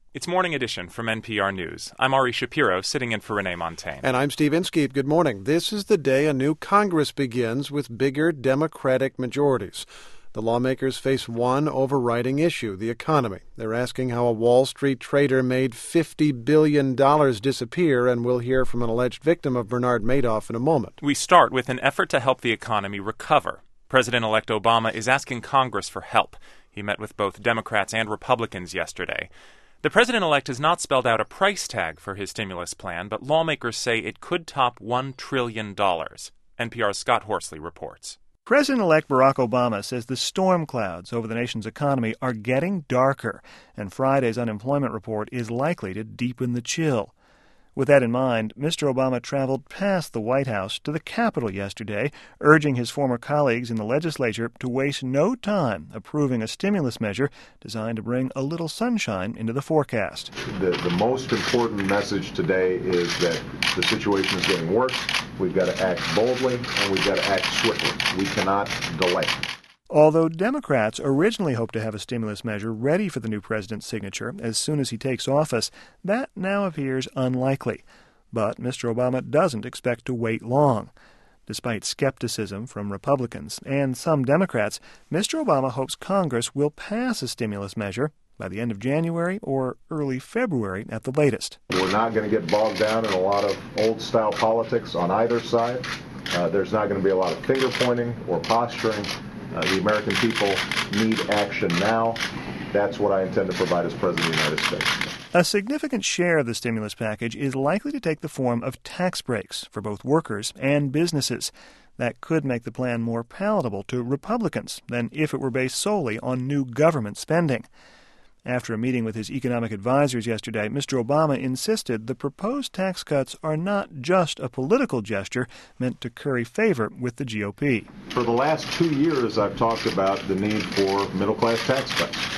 It's Morning Edition from NPR News. I'm Ari Shapiro, sitting in for Renee Montagne. And I'm Steve Inskeep. Good morning. This is the day a new Congress begins with bigger Democratic majorities. The lawmakers face one overriding issue, the economy. They're asking how a Wall Street trader made $50 billion disappear, and we'll hear from an alleged victim of Bernard Madoff in a moment. We start with an effort to help the economy recover. President-elect Obama is asking Congress for help. He met with both Democrats and Republicans yesterday. The president-elect has not spelled out a price tag for his stimulus plan, but lawmakers say it could top $1 trillion. NPR's Scott Horsley reports. President-elect Barack Obama says the storm clouds over the nation's economy are getting darker, and Friday's unemployment report is likely to deepen the chill. With that in mind, Mr. Obama traveled past the White House to the Capitol yesterday, urging his former colleagues in the legislature to waste no time approving a stimulus measure designed to bring a little sunshine into the forecast. The most important message today is that the situation is getting worse. We've got to act boldly, and we've got to act swiftly. We cannot delay. Although Democrats originally hoped to have a stimulus measure ready for the new president's signature as soon as he takes office, that now appears unlikely. But Mr. Obama doesn't expect to wait long. Despite skepticism from Republicans and some Democrats, Mr. Obama hopes Congress will pass a stimulus measure by the end of January or early February at the latest. We're not going to get bogged down in a lot of old-style politics on either side. There's not going to be a lot of finger-pointing or posturing. The American people need action now. That's what I intend to provide as President of the United States. A significant share of the stimulus package is likely to take the form of tax breaks for both workers and businesses. That could make the plan more palatable to Republicans than if it were based solely on new government spending. After a meeting with his economic advisers yesterday, Mr. Obama insisted the proposed tax cuts are not just a political gesture meant to curry favor with the GOP. For the last 2 years, I've talked about the need for middle-class tax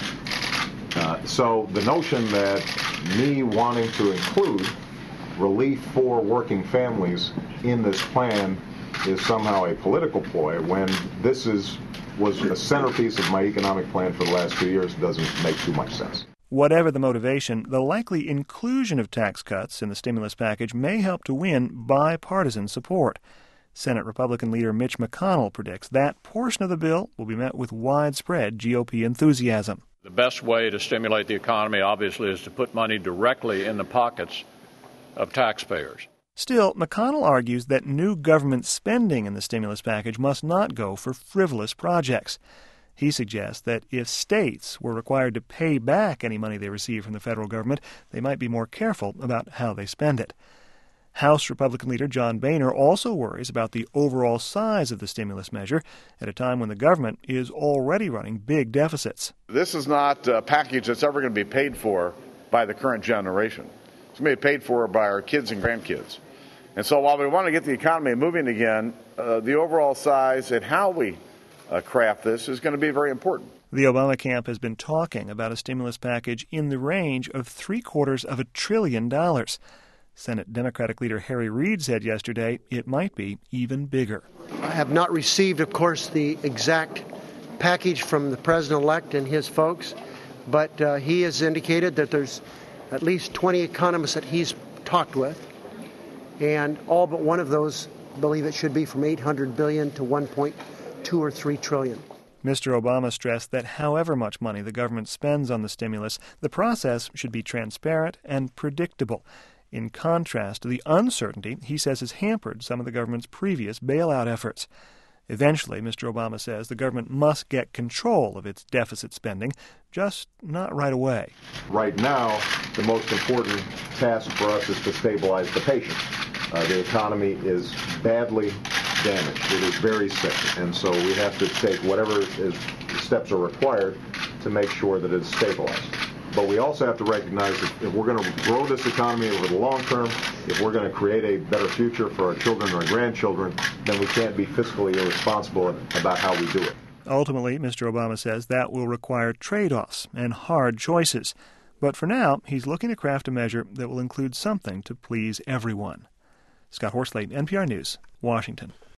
cuts. So the notion that me wanting to include relief for working families in this plan is somehow a political ploy when this was a centerpiece of my economic plan for the last 2 years doesn't make too much sense. Whatever the motivation, the likely inclusion of tax cuts in the stimulus package may help to win bipartisan support. Senate Republican leader Mitch McConnell predicts that portion of the bill will be met with widespread GOP enthusiasm. The best way to stimulate the economy, obviously, is to put money directly in the pockets of taxpayers. Still, McConnell argues that new government spending in the stimulus package must not go for frivolous projects. He suggests that if states were required to pay back any money they receive from the federal government, they might be more careful about how they spend it. House Republican leader John Boehner also worries about the overall size of the stimulus measure at a time when the government is already running big deficits. This is not a package that's ever going to be paid for by the current generation. It's going to be paid for by our kids and grandkids. And so while we want to get the economy moving again, the overall size and how we craft this is going to be very important. The Obama camp has been talking about a stimulus package in the range of $750 billion. Senate Democratic leader Harry Reid said yesterday it might be even bigger. I have not received, of course, the exact package from the president-elect and his folks, but he has indicated that there's at least 20 economists that he's talked with, and all but one of those believe it should be from $800 billion to $1.2 or $3 trillion. Mr. Obama stressed that however much money the government spends on the stimulus, the process should be transparent and predictable. In contrast to the uncertainty he says has hampered some of the government's previous bailout efforts. Eventually, Mr. Obama says the government must get control of its deficit spending, just not right away. Right now, the most important task for us is to stabilize the patient. The economy is badly damaged. It is very sick, and so we have to take whatever steps are required to make sure that it's stabilized. But we also have to recognize that if we're going to grow this economy over the long term, if we're going to create a better future for our children and our grandchildren, then we can't be fiscally irresponsible about how we do it. Ultimately, Mr. Obama says that will require trade-offs and hard choices. But for now, he's looking to craft a measure that will include something to please everyone. Scott Horsley, NPR News, Washington.